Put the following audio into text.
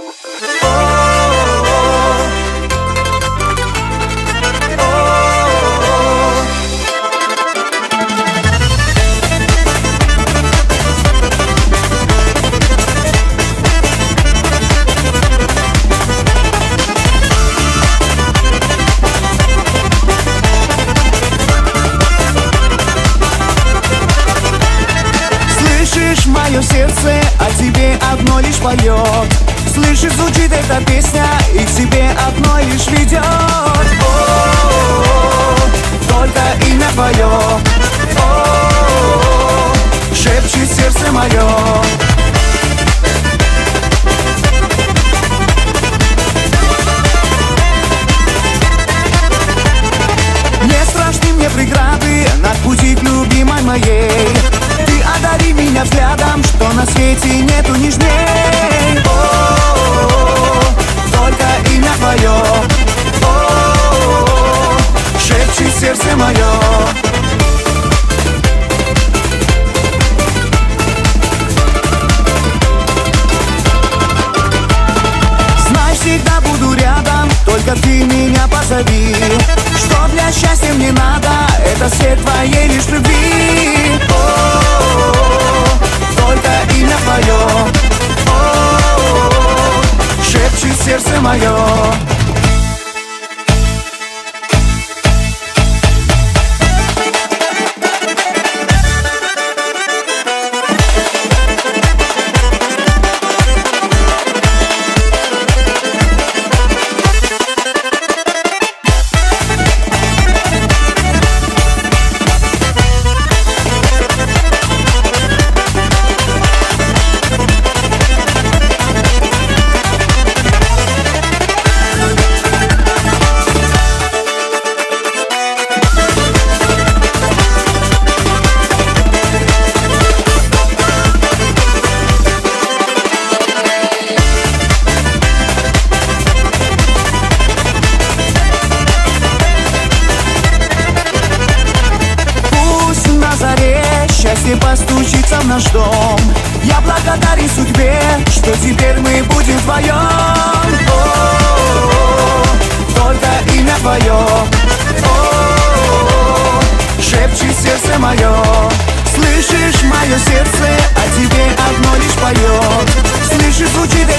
Мое сердце о тебе одно лишь поет. Слышишь, звучит эта песня и к тебе одно лишь ведет. О-о-о, только имя твое. О-о-о, шепчет сердце мое. Не страшны мне преграды на пути к любимой моей. Ты одари меня взглядом, что на свете нету нежней. О-о-о, только имя твое. О-о-о, шепчет сердце мое. Знай, всегда буду рядом, только ты меня позови. Что для счастья мне надо, это свет твоей лишь любви. О-о-о, только имя твое. О-о-о, шепчет сердце мое. Счастье постучится в наш дом. Я благодарен судьбе, что теперь мы будем вдвоем. О-о-о, только имя твое. О-о-о, шепчет сердце мое. Слышишь, мое сердце о тебе одно лишь поет. Слышишь, звучит